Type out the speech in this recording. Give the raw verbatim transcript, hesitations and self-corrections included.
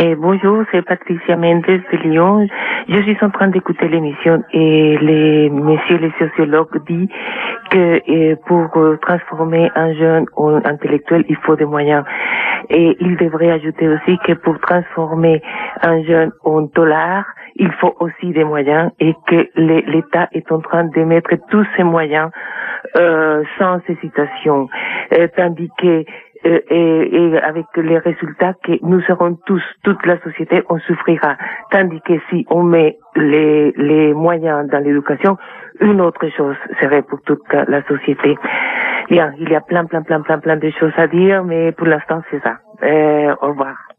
Et bonjour, c'est Patricia Mendes de Lyon. Je suis en train d'écouter l'émission et les messieurs les sociologues disent que euh, pour euh, transformer un jeune en intellectuel, il faut des moyens. Et il devrait ajouter aussi que pour transformer un jeune en dollar, il faut aussi des moyens et que l'État est en train de mettre tous ces moyens euh, sans hésitation, euh, tandis que euh, et, et avec les résultats que nous serons tous, toute la société, on souffrira. Tandis que si on met les, les moyens dans l'éducation, une autre chose serait pour toute la société. Bien, il y a plein, plein, plein, plein, plein de choses à dire, mais pour l'instant c'est ça. Euh, au revoir.